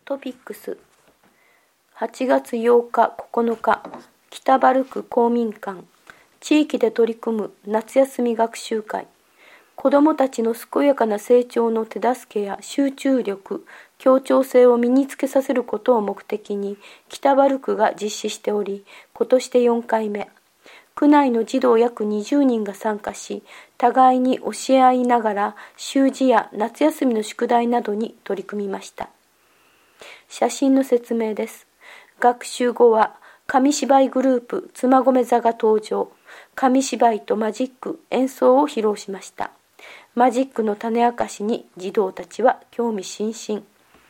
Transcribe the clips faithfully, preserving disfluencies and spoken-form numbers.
トピックスはちがつようかここのか北原区公民館地域で取り組む夏休み学習会子どもたちの健やかな成長の手助けや集中力、協調性を身につけさせることを目的に北原区が実施しており、今年でよんかいめ。区内の児童約にじゅうにんが参加し、互いに教え合いながら習字や夏休みの宿題などに取り組みました。写真の説明です。学習後は紙芝居グループ妻込座が登場。紙芝居とマジック演奏を披露しました。マジックの種明かしに児童たちは興味津々。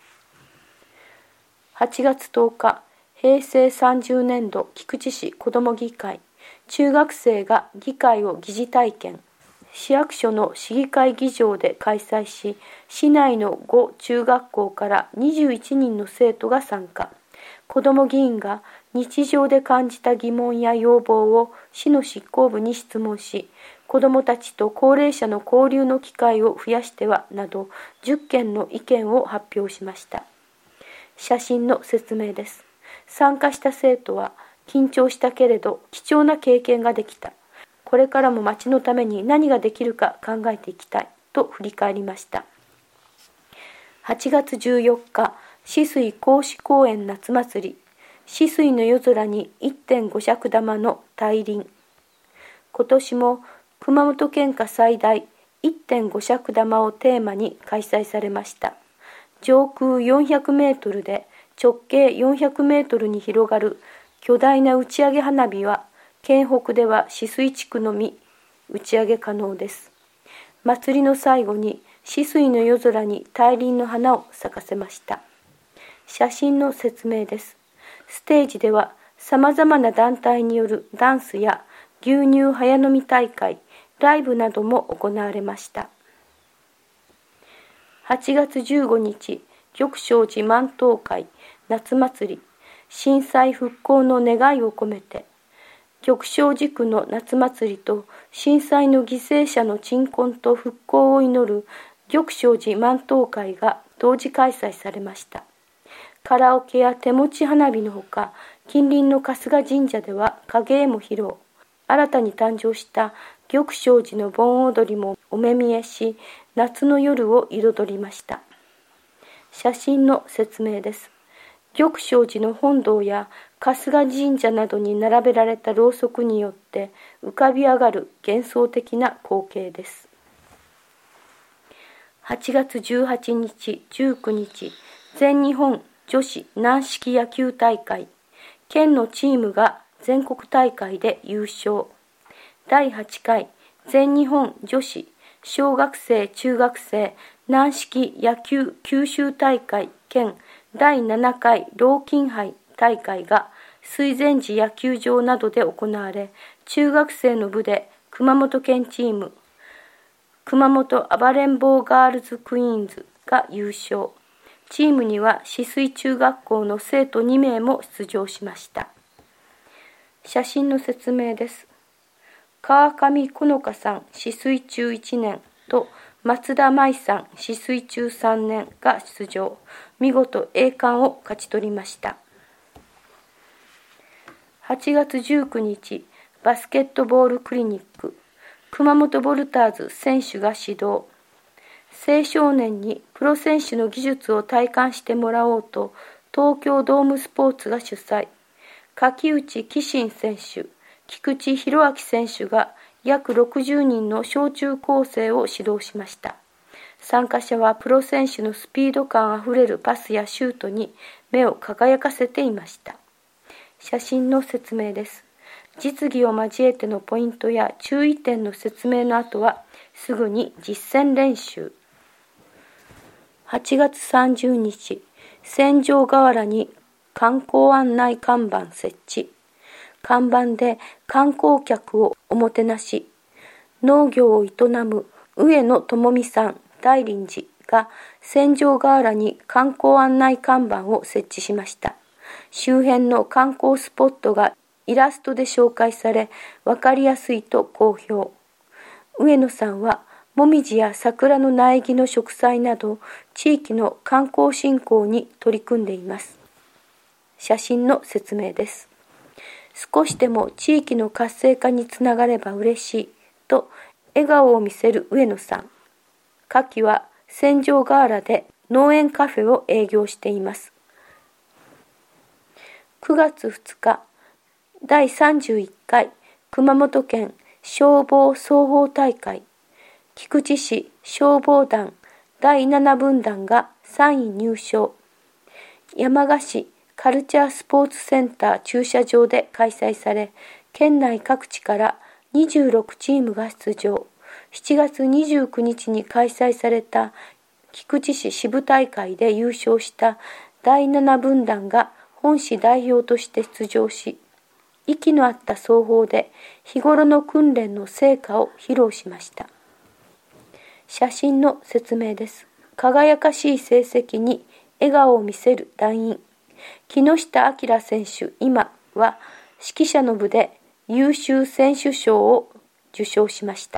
はちがつとおか、へいせいさんじゅうねんど菊池市子ども議会、中学生が議会を疑似体験。市役所の市議会議場で開催し、市内のご中学校からにじゅういちにんの生徒が参加。子ども議員が日常で感じた疑問や要望を市の執行部に質問し、子どもたちと高齢者の交流の機会を増やしてはなどじゅっけんの意見を発表しました。写真の説明です。参加した生徒は緊張したけれど貴重な経験ができた。これからも町のために何ができるか考えていきたいと振り返りました。はちがつじゅうよっか、止水公私公園夏祭り。止水の夜空に いってんご 尺玉の大輪。今年も熊本県下最大 いってんご 尺玉をテーマに開催されました。上空よんひゃくメートルで直径よんひゃくメートルに広がる巨大な打ち上げ花火は、県北では止水地区のみ打ち上げ可能です。祭りの最後に止水の夜空に大輪の花を咲かせました。写真の説明です。ステージではさまざまな団体によるダンスや牛乳早飲み大会、ライブなども行われました。はちがつじゅうごにち、玉正寺万灯会夏祭り、震災復興の願いを込めて、玉正寺区の夏祭りと震災の犠牲者の鎮魂と復興を祈る玉正寺万灯会が同時開催されました。カラオケや手持ち花火のほか、近隣の春日神社では影絵も披露。新たに誕生した玉正寺の盆踊りもお目見えし、夏の夜を彩りました。写真の説明です。玉正寺の本堂や春日神社などに並べられたろうそくによって浮かび上がる幻想的な光景です。はちがつじゅうはちにち、じゅうくにち、全日本女子軟式野球大会。県のチームが全国大会で優勝。だいはちかい全日本女子小学生中学生軟式野球九州大会兼だいななかい老金杯大会が水前寺野球場などで行われ、中学生の部で熊本県チーム熊本暴れん坊ガールズクイーンズが優勝。チームには止水中学校の生徒にめいも出場しました。写真の説明です。川上好花さん止水中いちねんと松田舞さん止水中さんねんが出場。見事栄冠を勝ち取りました。はちがつじゅうくにち、バスケットボールクリニック。熊本ボルターズ選手が指導。青少年にプロ選手の技術を体感してもらおうと、東京ドームスポーツが主催。柿内紀信選手、菊池弘明選手が約ろくじゅうにんの小中高生を指導しました。参加者はプロ選手のスピード感あふれるパスやシュートに目を輝かせていました。写真の説明です。実技を交えてのポイントや注意点の説明の後はすぐに実践練習。はちがつさんじゅうにち、戦場河原に観光案内看板設置。看板で観光客をおもてなし。農業を営む上野智美さん大林寺が戦場河原に観光案内看板を設置しました。周辺の観光スポットがイラストで紹介され、わかりやすいと好評。上野さんはもみじや桜の苗木の植栽など地域の観光振興に取り組んでいます。写真の説明です。少しでも地域の活性化につながれば嬉しいと笑顔を見せる上野さん。夏季は戦場ガーラで農園カフェを営業しています。くがつふつか、だいさんじゅういっかい熊本県消防双方大会、菊池市消防団だいなな分団がさんい入賞。山鹿市カルチャースポーツセンター駐車場で開催され、県内各地からにじゅうろくチームが出場。しちがつにじゅうくにちに開催された菊池市支部大会で優勝しただいなな分団が本市代表として出場し、息の合った双方で日頃の訓練の成果を披露しました。写真の説明です。輝かしい成績に笑顔を見せる団員。木下明選手今は指揮者の部で優秀選手賞を受賞しました。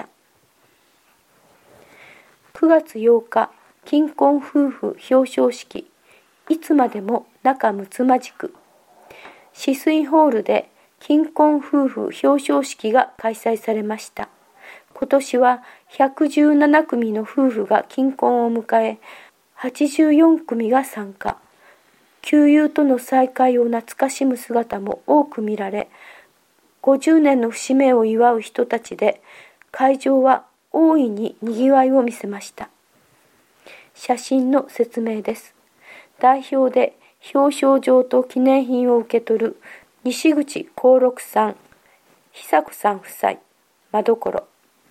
くがつようか、金婚夫婦表彰式。いつまでも仲睦まじく。止水ホールで金婚夫婦表彰式が開催されました。今年はひゃくじゅうななくみの夫婦が金婚を迎え、はちじゅうよんくみが参加。旧友との再会を懐かしむ姿も多く見られ、ごじゅうねんの節目を祝う人たちで、会場は大いに賑わいを見せました。写真の説明です。代表で表彰状と記念品を受け取る西口幸六さん、久子さん夫妻、真所。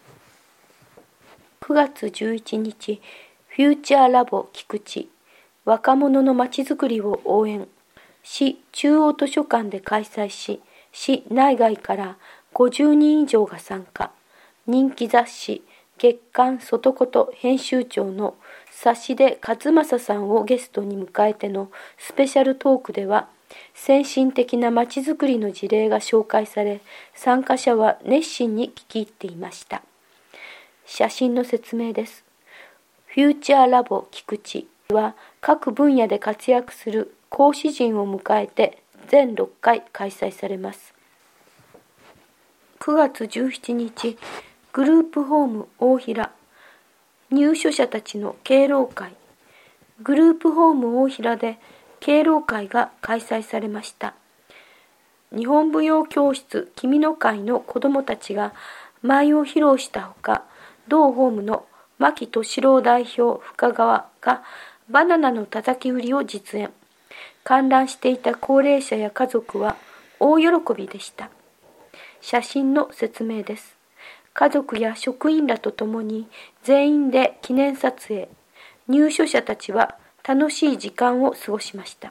くがつじゅういちにち、フューチャーラボ菊池、若者のまちづくりを応援。市中央図書館で開催し、市内外からごじゅうにん以上が参加。人気雑誌月刊外こと編集長の指出勝正さんをゲストに迎えてのスペシャルトークでは、先進的なまちづくりの事例が紹介され、参加者は熱心に聞き入っていました。写真の説明です。フューチャーラボ菊池は各分野で活躍する講師陣を迎えて全ろっかい開催されます。くがつじゅうしちにち、グループホーム大平、入所者たちの敬老会。グループホーム大平で敬老会が開催されました。日本舞踊教室君の会の子どもたちが舞を披露したほか、同ホームの牧俊郎代表深川がバナナのたたき売りを実演。観覧していた高齢者や家族は大喜びでした。写真の説明です。家族や職員らと共に全員で記念撮影。入所者たちは楽しい時間を過ごしました。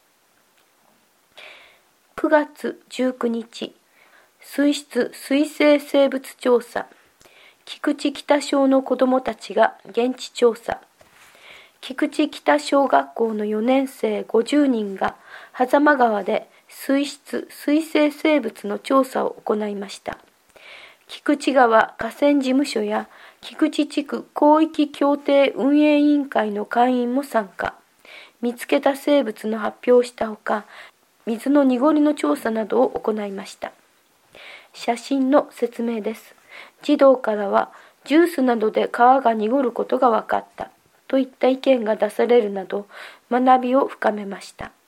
くがつじゅうくにち、水質水生生物調査。菊池北小の子どもたちが現地調査。菊池北小学校のよねんせいごじゅうにんが狭間川で水質水生生物の調査を行いました。菊池川河川事務所や菊池地区広域協定運営委員会の会員も参加。見つけた生物の発表をしたほか、水の濁りの調査などを行いました。写真の説明です。児童からはジュースなどで川が濁ることが分かったといった意見が出されるなど学びを深めました。